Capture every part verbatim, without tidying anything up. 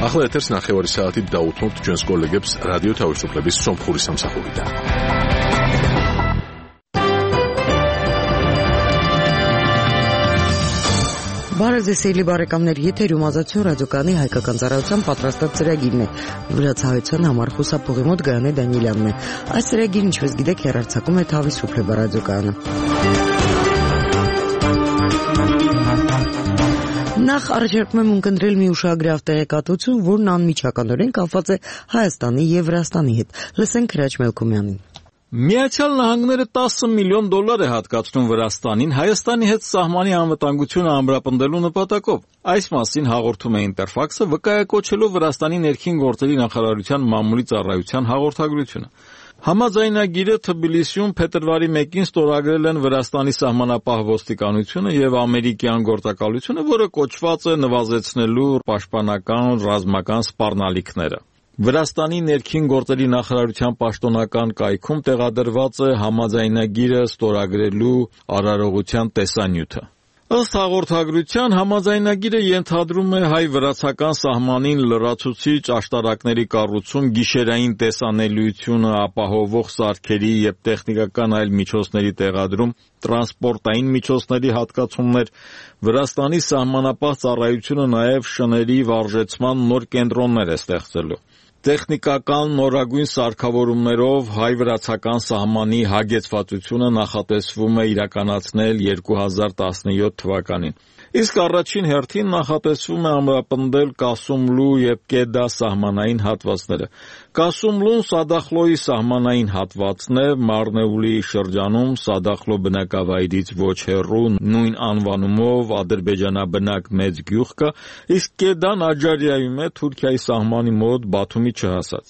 ახლა ეთერს ნახევარი საათით დაუთმობთ ჩვენს კოლეგებს რადიო თავისუფლების სომხური სამსახურიდან. Բարեզեսելի բարեկամներ, եթերում ազատություն ռադիոկայանի հայկական ծառայության պատրաստած ծրագիրն է, վրացահայության համար խուսափողի մոտ Գայանե Դանիելյանն է։ Այս ծրագիրը, ինչպես գիտեք, հեռարձակում է Թավիսուփլե ռադիոկայանը։ Նախ առաջարկում եմ ունկնդրել մի ուշագրավ տեղեկատվություն, որն անմիջականորեն կապված է Հայաստանի եւ Վրաստանի հետ։ Լսենք Քրաչ Մելքումյանին։ Միացյալ Նահանգները տասը միլիոն դոլար է հատկացնում Վրաստանին Հայաստանի հետ սահմանի անվտանգությունը ամրապնդելու նպատակով։ Այս մասին հաղորդում է Ինտերֆաքսը, վկայակոչելով Վրաստանի ներքին գործերի նախարարության մամուլի ծառայության հաղորդագրությունը։ Համաձայնագիրը Թբիլիսիում փետրվարի մեկին ստորագրել են Վրաստանի սահմանապահ ոստիկանությունը եւ ամերիկյան գործակալությունը, որը կոչված է նվազեցնելու պաշտպանական ռազմական սպառնալիքները։ Վրաստանի ներքին գործերի նախարարության պաշտոնական կայքում տեղադրված է համաձայնագիրը ստորագրելու արարողության տեսանյութը։ Ըստ հաղորդագրության համաձայնագիրը ենթադրում է հայ-վրացական սահմանին լրացուցիչ աշտարակների կառուցում, գիշերային տեսանելիությունը ապահովող սարքերի եւ տեխնիկական այլ միջոցների տեղադրում, տրանսպորտային միջոցների հատկացումներ, Վրաստանի սահմանապահ ծառայությունը նաեւ շների վարժեցման նոր կենտրոններ է ստեղծելու։ Տեխնիկական նորագույն սարքավորումներով հայ-վրացական սահմանի հագեցվածությունը նախատեսվում է իրականացնել երկու հազար տասնյոթ թվականին։ Իսկ առաջին հերթին նախատեսվում է ամրապնդել Կասումլու եւ Կեդա սահմանային հատվածները։ Կասումլուն Սադախլոյի սահմանային հատվածն է, Մարնեուլի շրջանում Սադախլո բնակավայրից ոչ հեռու նույն անվանումով ադրբեջանաբնակ մեծ գյուղ կա, իսկ Կեդան Աջարիայում է Թուրքիայի սահմանի մոտ Բաթումի չհասած։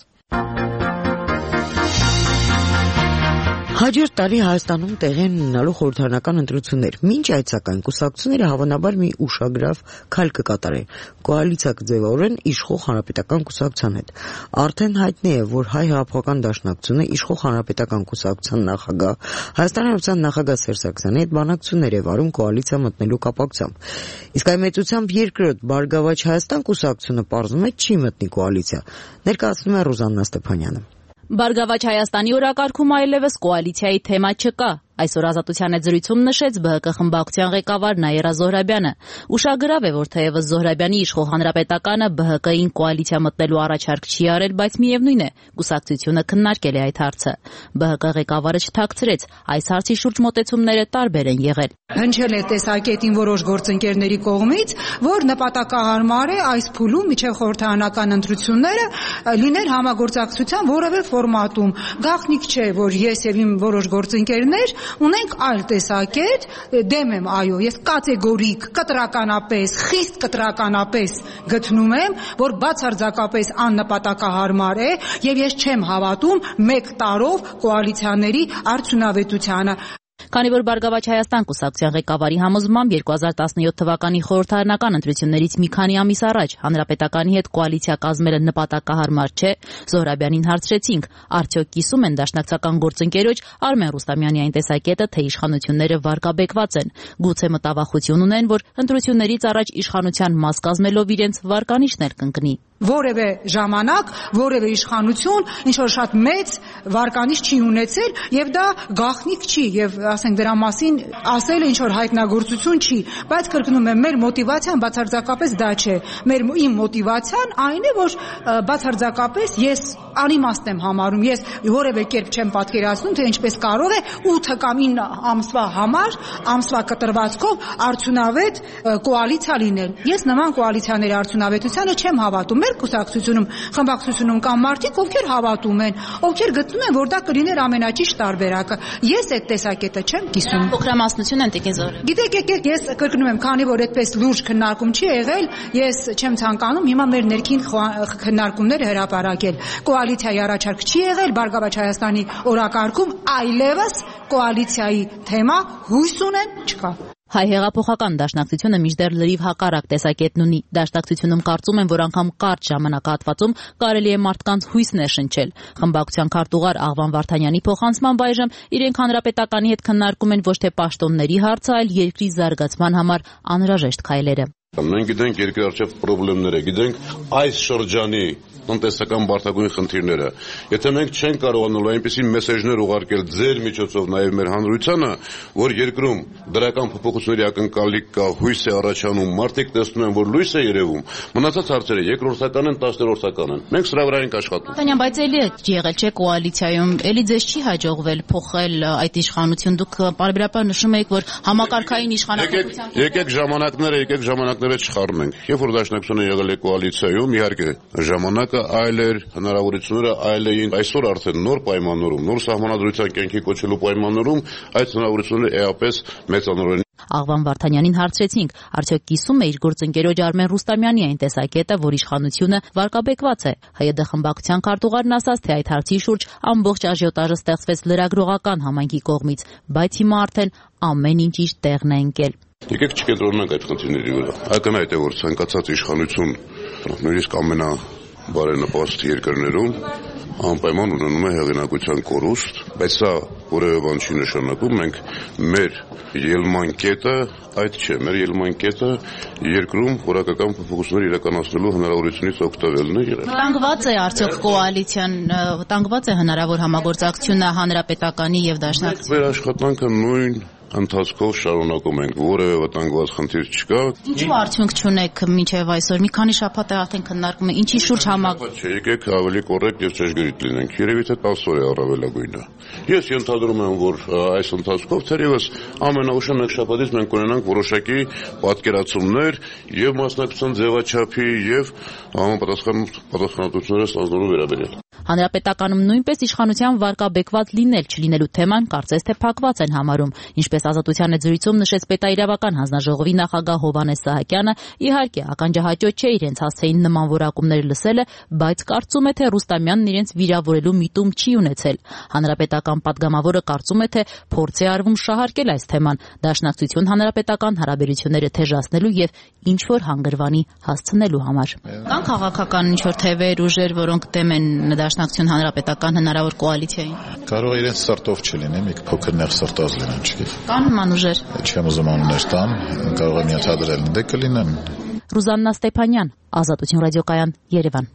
Հաջորդ տարի Հայաստանում տեղի են ունենալու խորհրդարանական ընտրություններ։ Մինչ այդ սակայն կուսակցությունները հավանաբար մի ուշագրավ քայլ կկատարեն։ Կոալիցիա կձևավորեն իշխող հանրապետական կուսակցության հետ։ Արդեն հայտնի է, որ Հայ հեղափոխական դաշնակցությունը իշխող հանրապետական կուսակցության նախագահ Հայաստանի Հանրապետության նախագահ Սերժ Սարգսյանի հետ բանակցություններ է վարում կոալիցիա մտնելու կապակցությամբ։ Իսկ այ մեծությամբ երկրորդ Բարգավաճ Հայաստան կուսակցությունը պարզվում է չի մտնի կոալիցիա։ Ներկայացնում է Ռուզաննա Ստեփանյանը։ Բարգավաճ Հայաստանի օրակարգում այլևս կոալիցիայի թեմա չկա։ Այսօր Ազատության հետ զրույցում նշեց ԲՀԿ խմբակցության ղեկավար Նաիրա Զոհրաբյանը։ Ուշագրավ է, որ թեևս Զոհրաբյանի իշխող հանրապետականը ԲՀԿ-ին կոալիցիա մտնելու առաջարկ չի արել, բայց միևնույն է, կուսակցությունը քննարկել է այդ հարցը։ ԲՀԿ ղեկավարը չթաքցրեց, այս հարցի շուրջ մոտեցումները տարբեր են եղել։ Հնչել է տեսակետին որոշ գործընկերների կողմից, որ նպատակահարմար է այս փուլում միջև խորհրդարանական ընտրությունները լինել համագործակցության որևէ ֆորմատում։ Գաղտնիք չէ, որ ես եւ իմ որոշ գործընկերներ ունենք այլ տեսակետ, դեմ եմ, այո, ես կատեգորիկ, կտրականապես, խիստ կտրականապես գտնում եմ, որ բացարձակապես աննպատակահարմար է եւ ես չեմ հավատում մեկ տարով կոալիցիաների արդյունավետությանը։ Քանի որ Բարգավաճ Հայաստան կուսակցության ղեկավարի համոզմամբ երկու հազար տասնյոթ թվականի խորհրդարանական ընտրություններից մի քանի ամիս առաջ հանրապետականի հետ կոալիցիա կազմելը նպատակահարմար չէ, Զոհրաբյանին հարցրեցինք, արդյոք կիսում են դաշնակցական գործընկերոջ Արմեն Ռուստամյանի այն տեսակետը, թե իշխանությունները վարկաբեկված են, գուցե մտավախություն ունեն, որ ընտրություններից առաջ իշխանության մաս կազմելով իրենց վարկանիշն էլ կընկնի։ Որևէ ժամանակ, որևէ իշխանություն ինչ որ շատ մեծ վարկանիշ չի ունեցել եւ դա գաղտնիք չի եւ ասենք դրա մասին ասել ինչ որ հայտնագործություն չի, բայց կրկնում եմ, մեր մոտիվացիան բացարձակապես դա չէ։ Մեր իմ մոտիվացիան այն է, որ բացարձակապես ես անիմաստ եմ համարում, ես որևէ կերպ չեմ պատկերացնում, թե ինչպես կարող է ութ կամ ինը ամսվա համար, ամսվա կտրվածքով արդյունավետ կոալիցիա լինել։ Ես նման կոալիցիաների արդյունավետությանը չեմ հավատում։ Մեր կուսակցությունում, խմբակցությունում կան մարդիկ, ովքեր հավատում են, ովքեր գտնում են, որ դա կլիներ ամենաճիշտ տարբերակը։ Ես այդ տեսակետը չեմ կիսում։ Փոքրամասնություն են տիկին Զոհրաբյան։ Գիտեք, եկեք, ես կրկնում եմ, քանի որ այդպես լուրջ քննարկում չի եղել, ես չեմ ցանկանում հիմա մեր ներքին քննարկումները հրապարակել։ Կոալիցիայի առաջարկ չի եղել, Բարգավաճ Հայաստանի օրակարգում այլևս կոալիցիայի թեմա հույս ունեն չկա։ Հայ հեղափոխական դաշնակցությունը մինչդեռ լրիվ հակառակ տեսակետն ունի։ Դաշնակցությունում կարծում են, որ անգամ կարճ ժամանակահատվածում կարելի է մարդկանց հույս ներշնչել։ Խմբակցության քարտուղար Աղվան Վարդանյանի փոխանցմամբ այժմ իրենք հանրապետականի հետ քննարկում են ոչ թե պաշտոնների հարցը, այլ երկրի զարգացման համար անհրաժեշտ քայլերը։ Մենք գիտենք երկրի առջև խնդիրները, գիտենք այս շրջանի տնտեսական բարդագույն խնդիրները։ Եթե մենք չենք կարողանալու այնպիսի մեսեջներ ուղարկել ձեր միջոցով նաև մեր հանրությանը, որ երկրում դրական փոփոխությունների ակնկալիք կա, հույս է առաջանում, մարդիկ տեսնում են, որ լույս է երևում, մնացած հարցերը երկրորդական են, տասներորդական են։ Մենք սրա վրա ենք աշխատում։ Տանյան, բայց էլի եղել չէ կոալիցիայում, էլի ձեզ չի հաջողվել փոխել այդ իշխանություն։ Դուք պարբերաբար նշում եք, որ համակարգային իշխանապետության Եկեք ժամանակները, եկեք ժամանակները չխառնենք։ Երբ որ Դաշնակցությունը եղել է կոալիցիայում, իհարկե ժամանակը այլ էր, հնարավորությունները այլ էին։ Այսօր արդեն նոր պայմաններում, նոր սահմանադրության կյանքի կոչելու պայմաններում այդ հնարավորությունները էապես մեծանորեն։ Աղվան Վարդանյանին հարցրեցինք, արդյոք կիսում է իր գործընկերոջ Արմեն Ռուստամյանի այն տեսակետը, որ իշխանությունը վարկաբեկված է։ ՀՅԴ խմբակցության քարտուղարն ասաց, թե այդ հարցի շուրջ ամբողջ աժիոտաժը ստեղծվեց լրագրողական համայնքի կողմից, բայց հիմա արդեն ամեն ինչ իր տեղն է ընկել։ Եկեք չկենտրոնանանք այդ խնդիրների վրա։ Ակնհայտ է, որ ցանկացած իշխանություն, նույնիսկ ամենաբարենպաստ երկրներում անպայման ունենում է հեղինակության կորուստ, բայց սա որևէ բան չի նշանակում, մենք մեր ելման կետը այդ չէ, մեր ելման կետը երկրում որակական փոփոխություններ իրականացնելու հնարավորությունից օգտվելն է եղել։ Վտանգված է արդյոք կոալիցիան, վտանգված է հնարավոր համագործակցությունը Հանրապետականի եւ Դաշնակցության։ Մեր աշխատանքը նույն ընթացքով շարունակում ենք, որևէ վտանգված խնդիր չկա։ Ինչու արդյունք չունեք մինչև այսօր։ Մի քանի շաբաթ է արդեն քննարկում է, ինչի շուրջ համագործակցություն։ Եկեք ավելի կոռեկտ եւ ճշգրիտ լինենք։ Երևի թե տասը օր է առավելագույնը։ Ես ենթադրում եմ, որ այս ընթացքով թերևս ամենաուշը մեկ շաբաթից մենք կունենանք որոշակի պատկերացումներ եւ մասնակցության ձևաչափի եւ համապատասխան պատասխանատվությունները ստանալու վերաբերյալ։ Հանրապետականում նույնպես իշխանության վարկաբեկված լինել չլինելու թեման կարծես թե փակված են համարում, ինչպես Ազատության հետ զրույցում նշեց պետաիրավական հանձնաժողովի նախագահ Հովհաննես Սահակյանը, իհարկե ականջահաճո չէ իրենց հասցեին նման որակումներ լսելը, բայց կարծում է, թե Ռուստամյանն իրենց վիրավորելու միտում չի ունեցել։ Հանրապետական падգամավորը կարծում է, թե փորձ է արվում շահարկել այս թեման, Դաշնակցություն հանրապետական հարաբերությունները թեժացնելու եւ ինչ որ հանգրվանի հասցնելու համար։ Կան քաղաքական ինչ որ թևեր, ուժեր, որոնք դեմ են Դաշնակցություն հանրապետական հնարավոր կոալիցիային։ Կարող է իրենց սրտով չլինի, մի փոքր նեղ սրտոց լինեն, չգիտեմ։ Կան նման ուժեր։ Չեմ ուզում անուններ տամ, կարող եմ ենթադրել, դե կլինեն։ Ռուզաննա Ստեփանյան, Ազատություն ռադիոկայան, Երևան։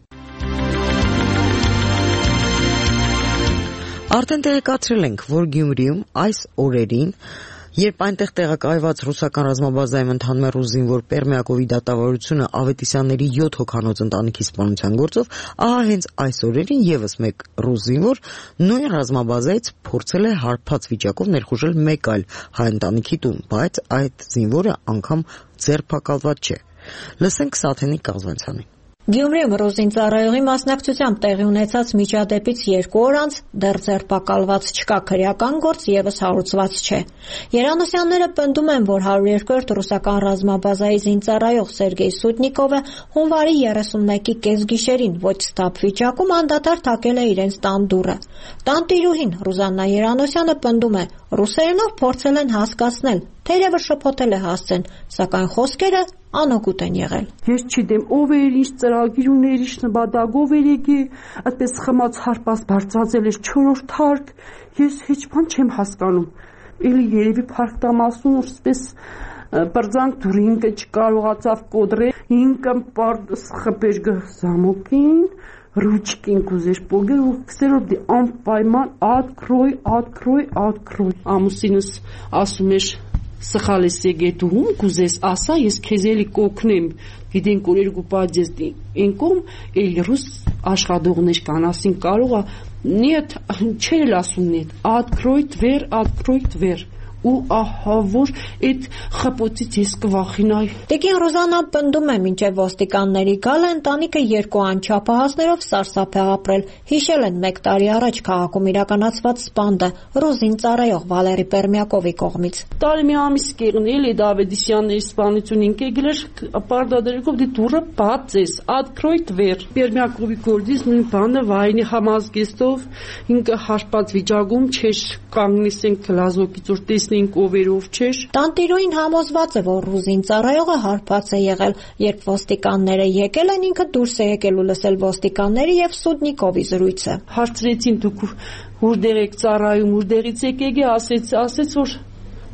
Արդեն տեղեկացրել ենք, որ Գյումրիում այս օրերին, երբ այնտեղ տեղակայված ռուսական ռազմաբազայում ընթանում է ռուս զինվոր Պերմյակովի դատավարությունը Ավետիսյանների յոթ հոգանոց ընտանիքի սպանության գործով, ահա հենց այս օրերին եւս մեկ ռուս զինվոր նույն ռազմաբազայից փորձել է հարբած վիճակով ներխուժել մեկ այլ հայ ընտանիքի տուն, բայց այդ զինվորը անգամ ձերբակալված չէ։ Լսենք Սաթենիկ Կազանցյանի։ Գյումրիում ռուս զինծառայողի մասնակցությամբ տեղի ունեցած միջադեպից երկու օր անց դեռ ձերբակալված չկա, քրեական գործ եւս հարուցված չէ։ Երանոսյանները պնդում են, որ հարյուր երկրորդ ռուսական ռազմաբազայի զինծառայող Սերգեյ Սուտնիկովը հունվարի երեսունմեկի կեսգիշերին ոչ ստապ վիճակում անդադար թակել է իրենց տան դուռը։ Տանտիրուհին Ռուզաննա Երանոսյանը պնդում է, ռուսերենով փորձել են հասկացնել, թերևս շփոթել է հասցեն, սակայն խոսքերը անօգուտ են եղել։ Ես չգիտեմ ով էր, ինչ ծրագիր ուներ, ինչ նպատակով էր եկի, այդպես խմած հարպած բարձրացել էր չորրորդ հարկ, ես ոչ բան չեմ հասկանում։ Էլի երևի փառքտամասում որպես բրձանք դուրը ինքը չկարողացավ կոդրել, ինքը պարդ խփեր գզամոքին, ռուչկին կուզեր պոգել ու քսերով դի անպայման открой, открой, открой։ Ամուսինս ասում էր սխալ ես եկել ու կուզես ասա, ես քեզ էլի կօգնեմ, գիտենք որ երկու պատժես ինքում, էլի ռուս աշխատողներ կան, ասին կարող է, нет, չէր ասում нет, открой дверь, открой дверь։ Ու ահա որ այդ խփոցից ես կվախենայի։ Տիկին Ռուզաննան պնդում է, մինչև ոստիկանների գալը ընտանիքը երկու անչափահասներով սարսափ է ապրել։ Հիշել են մեկ տարի առաջ քաղաքում իրականացված սպանդը ռուս զինծառայող Վալերի Պերմյակովի կողմից։ Տարի մի ամիս կեղնել է Ավետիսյանների սպանություն ինքը եկել էր պարտադերիկով դի դուրը բաց էս, открой дверь։ Պերմյակովի գործից նույն բանը վայնի համազգեստով ինքը հարբած վիճակում չէր կանգնեցին գլազոկից որ տեսնենք ովերով չէր։ Տանտիրուհին համոզված է, որ ռուս զինծառայողը հարբած է եղել, երբ ոստիկանները եկել են, ինքը դուրս է եկել ու լսել ոստիկանների եւ Սուտնիկովի զրույցը։ Հարցրեցին դուք որտեղ եք ծառայում, որտեղից եք եկել, ասեց, ասեց որ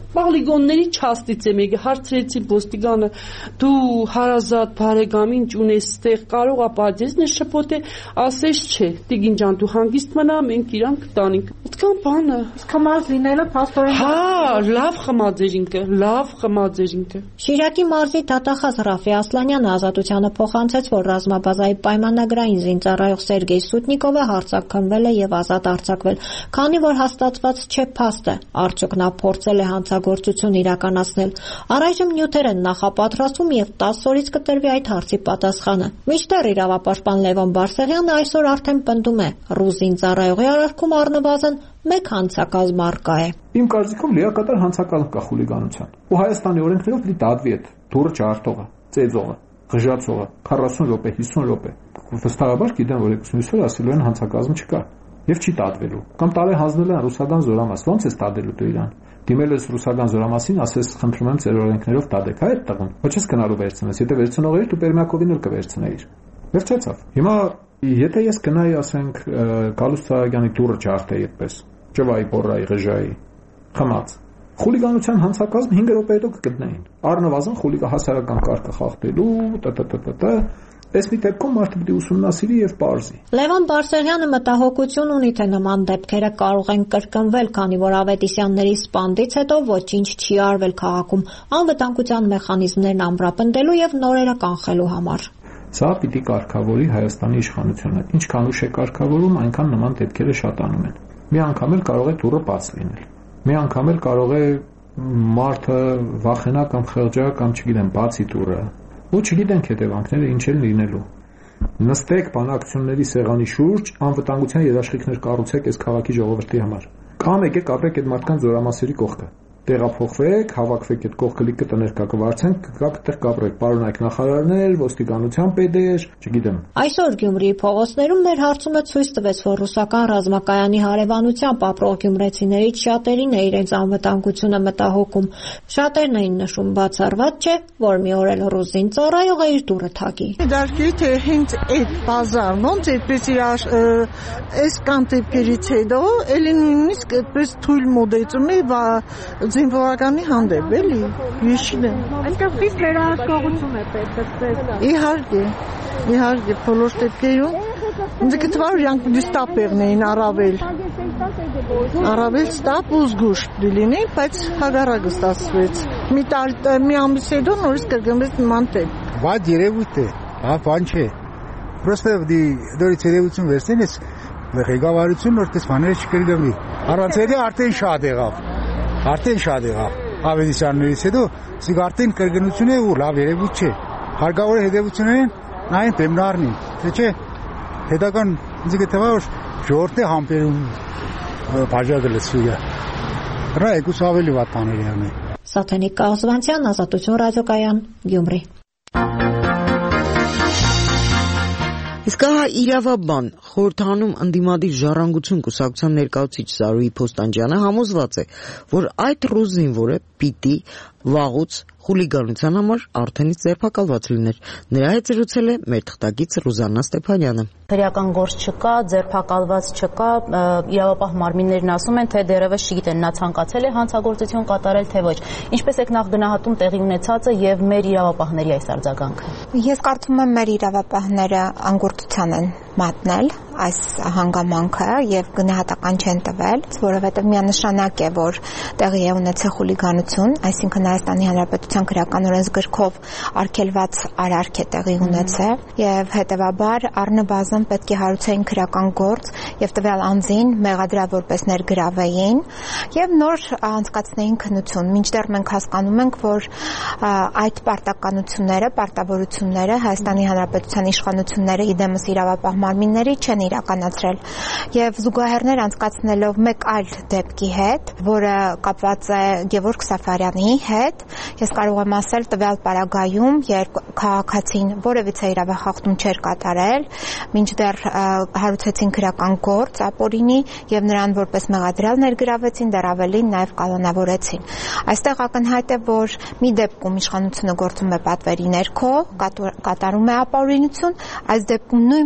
Պոլիգոնների չաստից եմ եկել, հարցրեցի ոստիկանը, դու հարազատ բարեկամին ունես ստեղ, կարող է պատժես շփոթե, ասես չէ, տիկին ջան, դու հանգիստ մնա, մենք իրան կտանենք։ Այդքան բանը։ Խմած լինելը փաստորեն։ Հա, լավ խմած էր ինքը, լավ խմած էր ինքը։ Շիրակի մարզի դատախազ Ռաֆի Ասլանյանը ազատությանը փոխանցեց, որ ռազմաբազայի պայմանագրային զինծառայող Սերգեյ Սուտնիկովը հարձակվել է եւ ազատ արձակվել, քանի որ հաստատված չէ փաստը, արդյոք նա փորձել է հանցագործություն իրականացնել։ Առայժմ նյութեր են նախապատրաստվում եւ տասը օրից կտրվի այդ հարցի պատասխանը։ Մինչդեռ իրավապաշտպան Լևոն Բարսեղյանը այսօր արդեն պնդում է, ռուս զինծառայողի արարքում առնվազն մեկ հանցակազմ առկա է։ Իմ կարծիքով լիակատար հանցակազմ կա խուլիգանության։ Ու Հայաստանի օրենքներով պիտի դատվի այդ դուրը չարտողը, ծեծողը, ղժացողը քառասուն րոպե, հիսուն րոպե։ Վստահաբար գիտեմ, որ եկուսնից որ ասելու են հանցակազմ չկա եւ չի դատվելու։ Կամ տարե հանձնել են ռուսական զորամաս, ո՞նց է դատելու դու իրան։ Դիմել ես ռուսական զորամասին, ասես խնդրում եմ ծեր օրենքներով դատեք, այդ տղուն։ Ոչ ես գնալու վերցնես, եթե վերցնող ես դու Պերմյակովին էլ կվերցնեիր։ Վերջացավ։ Հիմա եթե ես գնայի, ասենք, Գալուստ Սահակյանի դուրը չարտեի այդպես, ճվայի, բորայի, ղժայի, խմած։ Խուլիգանության հանցակազմ հինգ րոպե հետո կգտնեին։ Առնվազն խուլիգա հասարակական կարգը խախտելու, տտտտտ Այս մի դեպքում մարդը պիտի ուսումնասիրի եւ պարզի։ Լևոն Բարսեղյանը մտահոգություն ունի, թե նման դեպքերը կարող են կրկնվել, քանի որ Ավետիսյանների սպանդից հետո ոչինչ չի արվել քաղաքում անվտանգության մեխանիզմներն ամրապնդելու եւ նորերը կանխելու համար։ Սա պիտի կարգավորի Հայաստանի իշխանությունը։ Ինչքան ուշ է կարգավորում, այնքան նման դեպքերը շատանում են։ Մի անգամ էլ կարող է դուռը բաց լինել։ Մի անգամ էլ կարող է մարդը վախենա կամ խղճա կամ չգիտեմ, բացի դուռը։ Ու չգիտենք հետևանքները ինչ են լինելու։ Նստեք բանակցությունների սեղանի շուրջ, անվտանգության երաշխիքներ կառուցեք այս քաղաքի ժողովրդի համար։ Կամ եկեք ապրեք այդ մարդկանց զորամասերի կողքը։ Տեղափոխվեք, հավաքվեք այդ կողքը լիքը տներ կա կվարձենք, կգաք այդտեղ կապրեք, պարոնայք նախարարներ, ոստիկանության պետեր, չգիտեմ։ Այսօր Գյումրիի փողոցներում մեր հարցումը ցույց տվեց, որ ռուսական ռազմակայանի հարևանությամբ ապրող գյումրեցիներից շատերին է իրենց անվտանգությունը մտահոգում։ Շատերն էին նշում բացառված չէ, որ մի օր էլ ռուս զինծառայողը իր դուռը թակի։ Դարձի թե հենց այդ բազարն ոնց այդպես իր այս կանտեպերից հետո էլի նույնիսկ այդպես թույլ մոդեցում է զինվորականի հանդեպ, էլի, ես չգիտեմ։ Այսինքն խիստ վերահսկողություն է պետք։ Իհարկե, իհարկե, բոլոր դեպքերում ինձ գտվար իրանք դիստապերն էին առավել։ Առավել ստապ ու զգուշտ լինի, բայց հագարակը ստացվեց։ Մի տարի, մի ամիս հետո նորից կրկնվեց նման դեպք։ Վատ երևույթ է, հա, բան չէ։ Պրոստը դորից երևություն վերցնեն ես ղեկավարություն որ տես բաները չկրկնվի։ Առանց հետո արդեն շատ եղավ։ Արդեն շատ եղավ։ Ավետիսյաններից հետո սիկ արդեն կրկնություն է ու լավ երևույթ չէ։ Հարկավոր է հետևություններին նայեն դեմն առնին, թե չէ։ Հետական ինձ գտվա որ ժողովրդի համբերում բաժակը լսվի է։ Դրա եկուս ավելի վատ բաներ եղնի։ Սաթենիկ Կաղզվանցյան, Ազատություն ռադիոկայան, Գյումրի։ Իսկ հա իրավաբան խորհրդանում ընդդիմադիր ժառանգություն կուսակցության ներկայացուցիչ Զարուհի Փոստանջյանը համոզված է, որ այդ ռուս զինվորը պիտի վաղուց խուլիգանության համար արդենից ձերբակալված լիներ։ Նրա հետ զրուցել է մեր թղթակից Ռուզաննա Ստեփանյանը։ Քրեական գործ չկա, ձերբակալված չկա, իրավապահ մարմիններն ասում են, թե դեռևս չգիտեն նա ցանկացել է հանցագործություն կատարել, թե ոչ։ Ինչպես եք նախ գնահատում տեղի ունեցածը եւ մեր իրավապահների այս արձագանքը։ Ես կարծում եմ մեր իրավապահները անգործության են մատնել այս հանգամանքը եւ գնահատական չեն տվել, որովհետեւ միանշանակ է, որ տեղի է ունեցել խուլիգանություն, այսինքն Հայաստանի Հանրապետության քրեական օրենսգրքով արգելված արարք է տեղի ունեցել եւ հետեւաբար առնվազն պետք է հարուցեին քրեական գործ եւ տվյալ անձին մեղադրել որպես ներգրավեին եւ նոր անցկացնեին քննություն։ Մինչդեռ մենք հասկանում ենք, որ այդ պարտականությունները, պարտավորությունները Հայաստանի Հանրապետության իշխանությունները իդեմս իրավապահ մարմինների չեն իրականացրել եւ զուգահեռներ անցկացնելով մեկ այլ դեպքի հետ, որը կապված է Գևորգ Սաֆարյանի հետ, ես կարող եմ ասել տվյալ պարագայում, երբ քաղաքացին որևիցե իրավախախտում չէր կատարել, մինչդեռ հարուցեցին քրեական գործ ապօրինի եւ նրան որպես մեղադրյալ ներգրավեցին, դեռ ավելին նաեւ կանոնավորեցին։ Այստեղ ակնհայտ է, որ մի դեպքում իշխանությունը գործում է պատվերի ներքո, կատարում է ապօրինություն, այս դեպքում նույնպես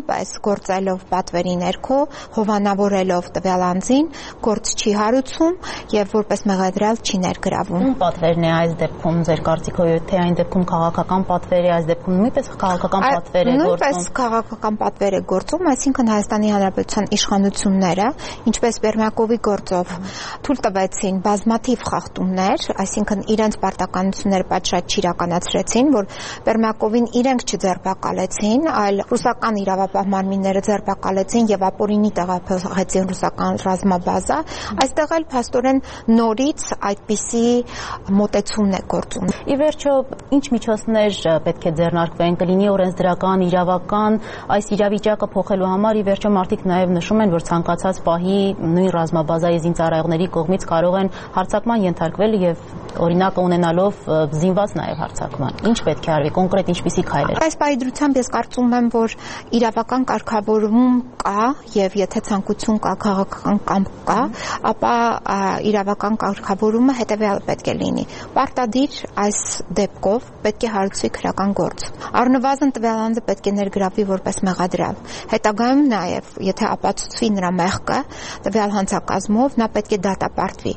գործելով պատվերի ներքո, հովանավորելով տվյալ անձին, գործ չի հարուցում եւ որպես մեղադրյալ չի ներգրավում։ Ում պատվերն է այս դեպքում ձեր կարծիքով, թե այն դեպքում քաղաքական պատվեր է, այս դեպքում նույնպես քաղաքական պատվեր է գործում։ Նույնպես քաղաքական պատվեր է գործում, այսինքն Հայաստանի Հանրապետության իշխանությունները, ինչպես Բերմակովի գործով թույլ տվեցին բազմաթիվ խախտումներ, այսինքն իրենց պարտականությունները պատշաճ չիրականացրեցին, որ Բերմակովին իրենք չձերբակալեցին, այլ ռուսական իրավապահ մարմինները ձերբակալեցին եւ ապօրինի տեղափոխեցին ռուսական ռազմաբազա, այստեղ էլ փաստորեն նորից այդպիսի մոտեցումն է գործում։ Ի վերջո, ինչ միջոցներ պետք է ձեռնարկվեն, կլինի օրենսդրական, իրավական, այս իրավիճակը փոխելու համար ի վերջո մարդիկ նաև նշում են, որ ցանկացած պահի նույն ռազմաբազայի զինծառայողների կողմից կարող են հարձակման ենթարկվել եւ օրինակը ունենալով զինված նաև հարձակման։ Ինչ պետք է արվի, կոնկրետ ինչպիսի քայլեր։ Այս պայդրությամբ ես կարծում եմ, որ իրավական կարգավորում կա եւ եթե ցանկություն կա, քաղաքական կամք կա, ապա իրավական կարգավորումը հետեւյալը պետք է լինի։ Պարտադիր այս դեպքով պետք է հարուցվի քրական գործ։ Առնվազն տվյալ անձը պետք է ներգրավվի որպես մեղադրյալ։ Հետագայում նաև, եթե ապացուցվի նրա մեղքը տվյալ հանցակազմով, նա պետք է դատապարտվի։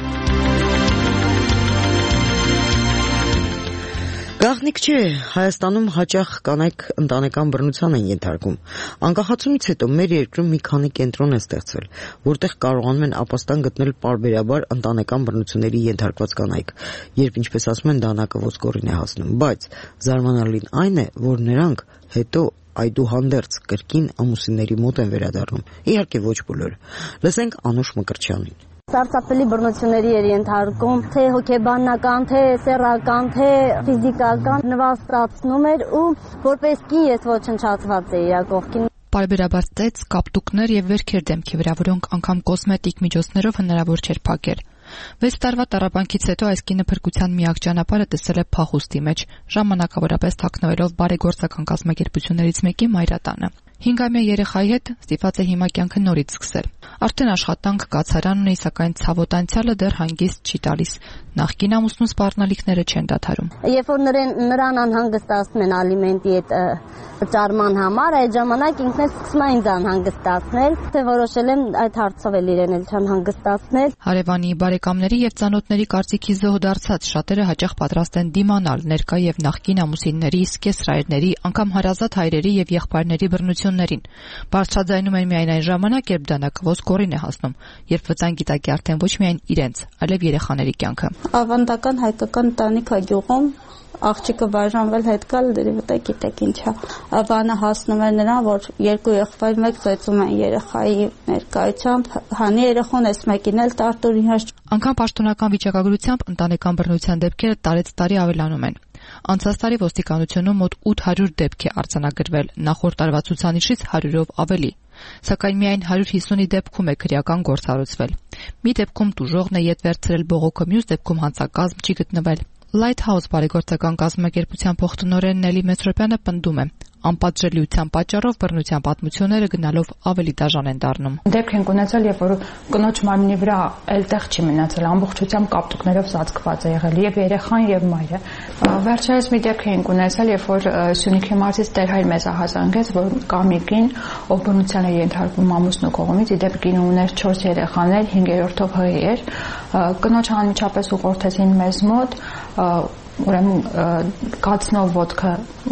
Գաղտնիք չէ, Հայաստանում հաճախ կանայք ընտանեկան բռնության են ենթարկում։ Անկախացումից հետո մեր երկրում մի քանի կենտրոն է ստեղծվել, որտեղ կարողանում են ապաստան գտնել պարբերաբար ընտանեկան բռնությունների ենթարկված կանայք, երբ ինչպես ասում են, դանակը ոսկորին է հասնում, բայց զարմանալին այն է, որ նրանք հետո այդուհանդերձ կրկին ամուսինների մոտ են վերադառնում։ Իհարկե ոչ բոլորը։ Լսենք Անուշ Մկրտչյանին։ Սարսափելի բռնությունների էր ենթարկում, թե հոգեբանական, թե սեռական, թե ֆիզիկական նվաստացնում էր ու որպես կին ես ոչնչացված էի իր կողքին։ Պարբերաբար ծեծ, կապտուկներ եւ վերքեր դեմքի վրա, որոնք անգամ կոսմետիկ միջոցներով հնարավոր չէր փակել։ Վեց տարվա տառապանքից հետո այս կինը փրկության միակ ճանապարհը տեսել է փախուստի մեջ, ժամանակավորապես թաքնվելով բարեգործական կազմակերպություններից մեկի մայրատանը։ Հինգամյա երեխայի հետ ստիպված է հիմա կյանքը նորից սկսել։ Արդեն աշխատանք, կացարան ունի, սակայն ցավոտ անցյալը դեռ հանգիստ չի տալիս։ Նախկին ամուսնու սպառնալիքները չեն դադարում։ Երբ որ նրան անհանգստացնում են ալիմենտի այդ վճարման համար, այդ ժամանակ ինքն էլ սկսում է ինձ անհանգստացնել, թե որոշել եմ այդ հարցով էլ իրեն էլ չանհանգստացնել։ Հարևանի, բարեկամների եւ ծանոթների կարծիքի զոհ դարձած շատերը հաճախ պատրաստ են դիմանալ ներկա եւ նախկին ամուսինների, սկեսրայրների, անգամ հարազատ հայրերի եւ եղբայրների բռնություններին։ Բարձրաձայնում են միայն այն ժամանակ, երբ դանակը ոսկորին է հասնում, երբ վտանգի տակ է արդեն ոչ միայն իրենց, այլև երեխաների կյանքը։ Ավանդական հայկական ընտանիքը գյուղում աղջիկը բաժանվել հետ գալ դեպի գիտեք ինչա բանը հասնում է նրան, որ երկու եղբայր մեկ ծեծում են երեխայի ներկայությամբ, հանի երեխան էս մեկին էլ տարտուրի հաշ։ Անկամ պաշտոնական վիճակագրությամբ ընտանեկան բռնության դեպքերը տարեց տարի ավելանում են։ Անցած տարի ոստիկանությունում մոտ ութ հարյուր դեպք է արձանագրվել, նախորդ տարվա ցուցանիշից հարյուրով ավելի։ Սակայն միայն հարյուր հիսունի դեպքում է քրեական գործ հարուցվել։ Մի դեպքում տուժողն է ետ վերցրել բողոքը, մյուս դեպքում հանցակազմ չի գտնվել։ Lighthouse բարեգործական կազմակերպության փոխտնօրեն Նելի Մետրոպյանը պնդում է. անպատժելիության պատճառով բռնության պատմությունները գնալով ավելի դաժան են դառնում։ Դեպք ենք ունեցել, երբ որ կնոջ մարմնի վրա էլ տեղ չի մնացել, ամբողջությամբ կապտուկներով ծածկված է եղել եւ երեխան եւ մայրը։ Վերջերս մի դեպք ենք ունեցել, երբ որ Սյունիքի մարզից Տերհայր մեզ հասանցեց, որ կա մի կին, ով բռնության է ենթարկվում ամուսնու կողմից, իդեպ կինը ուներ չորս երեխաներ, հինգերորդով հղի էր։ Կնոջ անմիջապես ուղղորդեցին մեզ մոտ, ուրեմն կացնով ոտքը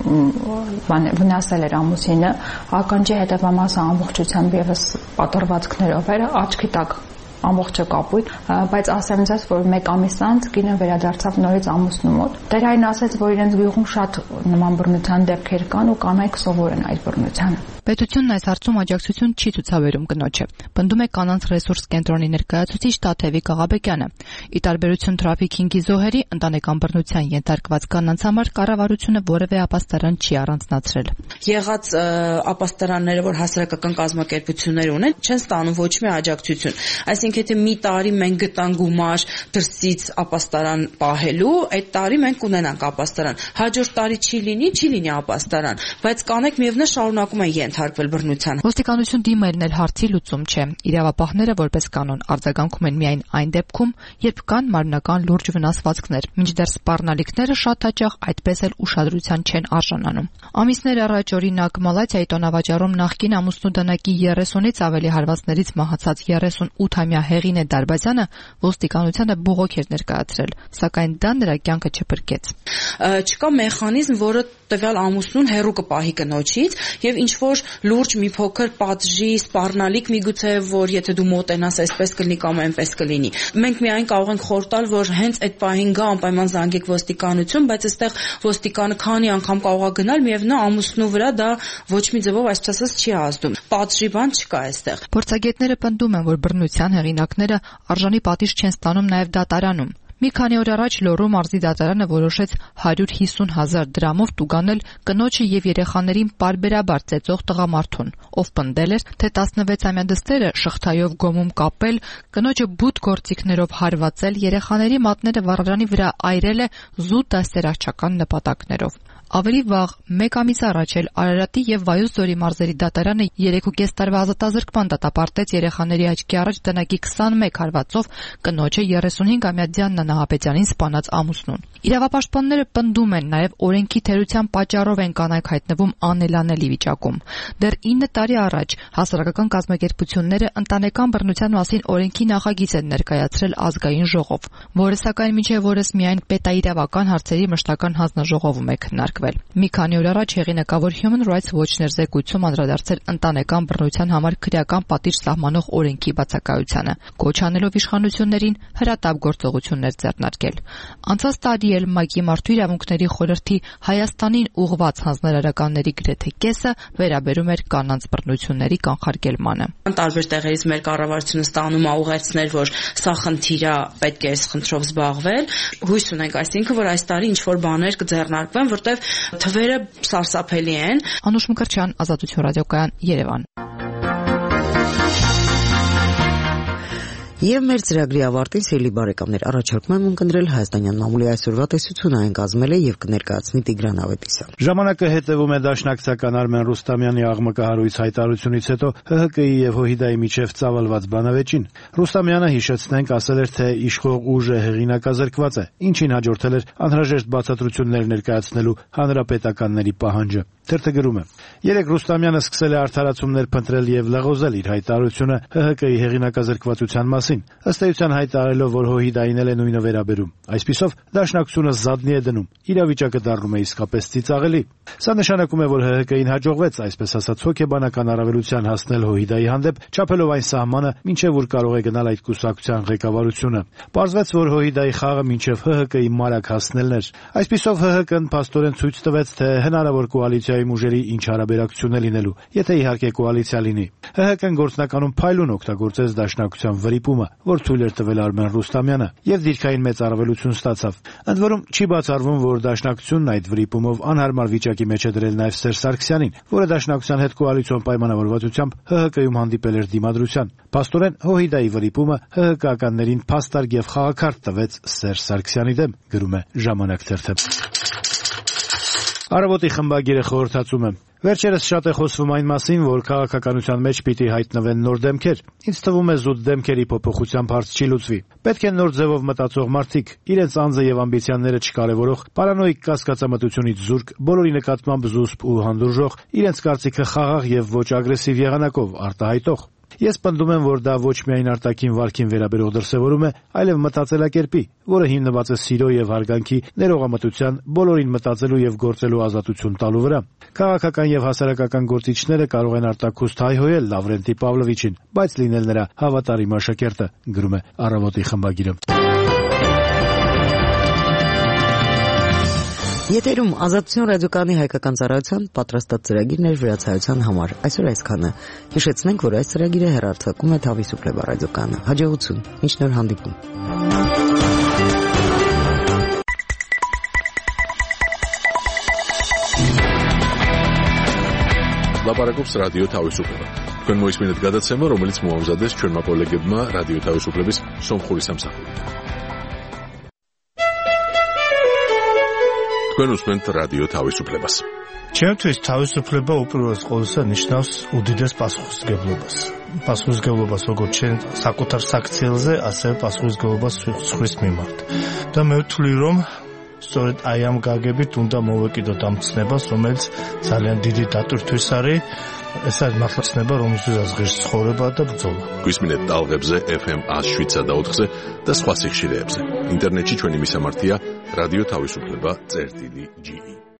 վնասել էր ամուսինը, ականջի հետևամասը ամբողջությամբ եւս պատրվածքներով էր, աչքի տակ ամբողջը կապույտ, բայց ասեմ ձեզ, որ մեկ ամիս անց կինը վերադարձավ նորից ամուսնու մոտ։ Տերային ասաց, որ իրենց գյուղում շատ նման բռնության դեպքեր կան ու կանայք սովոր են այդ բռնությանը։ Պետությունն այս հարցում աջակցություն չի ցուցաբերում կնոջը։ Պնդում է կանանց ռեսուրս կենտրոնի ներկայացուցիչ Տաթևիկ Աղաբեկյանը։ Ի տարբերություն Թրաֆիքինգի զոհերի, ընտանեկան բռնության ենթարկված կանանց համար կառավարությունը որևէ ապաստարան չի առանձնացրել։ Եղած ապաստարանները, որ հասարակական կազմակերպություններ ունեն, չեն ստանում ոչ մի աջակցություն։ Այսինքն, եթե մի տարի մենք գտանք գումար դրսից ապաստարան պահելու, այդ տարի մենք կունենանք ապաստարան։ Հաջորդ տարի չի լինի, չի լինի ապաստարան, բայց կանեք միևնույն շարունակում են ենթարկվել բռնության։ Ոստիկանություն դիմելն էլ հարցի լուծում չէ։ Իրավապահները որպես կանոն արձագանքում են միայն այն դեպքում, երբ կան մարմնական լուրջ վնասվածքներ, մինչդեռ սպառնալիքները շատ հաճախ այդպես էլ ուշադրության չեն արժանանում։ Ամիսներ առաջ օրինակ Մալաթիայի տոնավաճառում նախկին ամուսնու դանակի երեսունից ավելի հարվածներից մահացած երեսունութամյա Հեղինե Դարբազյանը ոստիկանությանը բողոք էր ներկայացրել, սակայն դա նրա կյանքը չփրկեց։ Չկա մեխանիզմ, որը տվյալ ամուսնուն հեռու կպահի կնոջից եւ ինչ որ լուրջ մի փոքր պատժի, սպառնալիք միգուցե որ եթե դու մոտենաս այսպես կլինի կամ այնպես կլինի։ Մենք միայն կարող ենք խորտ տալ, որ հենց այդ պահին գա անպայման զանգեք ոստիկանություն, բայց այստեղ ոստիկանը քանի անգամ կարող է գնալ, միևնույն ամուսնու վրա դա ոչ մի ձևով այսպես ասած չի ազդում։ Պատժի բան չկա այստեղ։ Փորձագետները պնդում են, որ բռնության հեղինակները արժանի պատիժ չեն ստանում նաեւ դատարանում։ Մի քանի օր առաջ Լոռու մարզի դատարանը որոշեց հարյուր հիսուն հազար դրամով տուգանել կնոջը եւ երեխաներին պարբերաբար ծեծող տղամարդուն, ով պնդել էր, թե տասնվեցամյա դստերը շղթայով գոմում կապել, կնոջը բութ գործիքներով հարվածել, երեխաների մատները վառարանի վրա այրել է զուտ դաստիարակչական նպատակներով։ Ավելի վաղ, մեկ ամիս առաջ էլ Արարատի եւ Վայոց ձորի մարզերի դատարանը երեքուկես տարվա ազատազրկման դատապարտեց երեխաների աչքի առաջ դանակի քսանմեկ հարվածով կնոջը երեսունհինգամյա Դիանա Նահապետյանին սպանած ամուսնուն։ Իրավապաշտպանները պնդում են նաեւ օրենքի թերության պատճառով են կանայք հայտնվում անելանելի վիճակում։ Դեռ ինը տարի առաջ հասարակական կազմակերպությունները ընտանեկան բռնության մասին օրենքի նախագիծ են ներկայացրել ազգային ժողով, որը սակայն մինչև օրս միայն պետաիրավական հարցերի մշտական հանձնաժողովում է քննարկվել։ Մի քանի օր առաջ հեղինակավոր Human Rights Watch-ն էր զեկույցում անդրադարձել ընտանեկան բռնության համար քրեական պատիժ սահմանող օրենքի բացակայությանը, կոչ անելով իշխանություններին հրատապ գործողություններ ձեռնարկել։ Անցած տարի էլ ՄԱԿ-ի Մարդու իրավունքների խորհրդի Հայաստանին ուղղված հանձնարարականների գրեթե կեսը վերաբերում էր կանանց բռնությունների կանխարգելմանը։ Տարբեր տեղերից մեր կառավարությունը ստանում է ուղերձներ, որ սա խնդիր է, պետք է այս խնդրով զբաղվել։ Հույս ունենք, այսինքն, որ այս տարի ինչ որ բաներ կձեռնարկվեն, որտեղ թվերը սարսափելի են։ Անուշ Մկրտչյան, Ազատություն ռադիոկայան, Երևան։ Եվ մեր ծրագրի ավարտին սիրելի բարեկամներ, առաջարկում եմ ունկնդրել հայաստանյան մամուլի այսօրվա տեսությունը, այն կազմել է եւ կներկայացնի Տիգրան Ավետիսյան։ Ժամանակը հետևում է դաշնակցական Արմեն Ռուստամյանի աղմկահարույց հայտարարությունից հետո Հ Հ Կ-ի եւ Հոհիդայի միջև ծավալված բանավեճին։ Ռուստամյանը, հիշեցնենք, ասել էր, թե իշխող ուժը հեղինակազրկված է, ինչին հաջորդել էր անհրաժեշտ բացատրություններ ներկայացնելու հանրապետականների պահանջը։ Թերթը գրում է. Երեք Ռուստամյանը սկսել է արդարացումներ փնտրել եւ լղոզել իր հայտարարությունը Հ Հ Կ-ի հեղինակազրկվածության մասին, ըստ էության հայտարարելով, որ Հոհիդային էլ է նույնը վերաբերում։ Այսպիսով դաշնակցությունը զադնի է դնում, իրավիճակը դառնում է իսկապես ծիծաղելի։ Սա նշանակում է, որ Հ Հ Կ-ին հաջողվեց, այսպես ասած, հոգեբանական առավելության հասնել Հոհիդայի հանդեպ, չափելով այն սահմանը, մինչև որ կարող է գնալ այդ կուսակցության ղեկավարությունը։ Պարզվեց, որ Հոհիդայի խաղը մինչև Հ Հ Կ-ի մարակ հասնելն էր։ Այսպիսով Հ Հ Կ-ն փաստորեն ցույց տվեց, թե հնարավոր կոալիցիայի ուժերի ինչ հարաբերակցություն է լինելու, եթե իհարկե կոալիցիա լինի։ Հ Հ Կ-ն գործնականում փայլուն օգտագործեց դաշնակցության վրիպումը, որ թույլ էր տվել Արմեն Ռուստամյանը, եւ դիրքային մեծ առավելություն ստացավ։ Ընդ որում չի բացառվում, որ դաշնակցությունն այդ վրիպումով անհարմար վիճակի մեջ է դրել նաեւ Սերժ Սարգսյանին, որը դաշնակցության հետ կոալիցիոն պայմանավորվածությամբ Հ Հ Կ-ում հանդիպել էր դիմադրության։ Փաստորեն Հոհիդայի վրիպումը Հ Հ Կ-ականներին փաստարկ եւ խաղաքարտ տվեց Սերժ Սարգսյանի դեմ, գրում է Ժամանակ թերթը։ Առավոտի խմբագիրը խորհրդածում է. Վերջերս շատ է խոսվում այն մասին, որ քաղաքականության մեջ պիտի հայտնվեն նոր դեմքեր։ Ինձ թվում է զուտ դեմքերի փոփոխությամբ հարց չի լուծվի։ Պետք է նոր ձևով մտածող մարդիկ, իրենց անձը եւ ամբիցիաները չկարևորող, պարանոիկ կասկածամտությունից զուրկ, բոլորի նկատմամբ զուսպ ու հանդուրժող, իրենց կարծիքը խաղաղ եւ ոչ ագրեսիվ եղանակով արտահայտող։ Ես պնդում եմ, որ դա ոչ միայն արտաքին վարքին վերաբերող դրսևորում է, այլև մտածելակերպի, որը հիմնված է սիրո եւ հարգանքի, ներողամտության, բոլորին մտածելու եւ գործելու ազատություն տալու վրա։ Քաղաքական եւ հասարակական գործիչները կարող են արտաքուստ հայհոյել Լավրենտի Պավլովիչին, բայց լինել նրա հավատարիմ աշակերտը, գրում է Առավոտի խմբագիրը։ Եթերում Ազատություն ռադիոկայանի հայկական ծառայության պատրաստած ծրագիրներ վրացայության համար։ Այսօր այսքանը։ Հիշեցնենք, որ այս ծրագիրը հեռարձակում է Թավիսուպլեվա ռադիոկայանը։ Հաջողություն։ Մինչ նոր հանդիպում։ Լապարակոպս ռադիո Թավիսուպլեվա։ Քան մոյս մինետ գադացեմը, რომელიც մուամզադես չորմապոլեգեբմա ռադիո Թավիսուպլեվիս Սոմխուրիս ամսախորի։ თქვენ უსმენთ რადიო თავისუფლებას. ჩემთვის თავისუფლება უპირველეს ყოვლისა ნიშნავს უდიდეს პასუხისმგებლობას. პასუხისმგებლობას როგორც ჩვენ საკუთარ საქციელზე, ასევე პასუხისმგებლობას სხვის მიმართ. და მე ვთვლი, რომ სწორედ აი ამ გაგებით უნდა მოვეკიდოთ ამ ცნებას, რომელიც ძალიან დიდი დატვირთვის არის. ეს არის მართლა ცნება, რომელსაც ღირს ცხოვრება და ბრძოლა. გვისმინეთ ტალღებზე ეფ ემ one oh seven point four-ზე და სხვა სიხშირეებზე. ინტერნეტში ჩვენი მისამართია რადიო თავისუფლება წერტილი ჯი ი.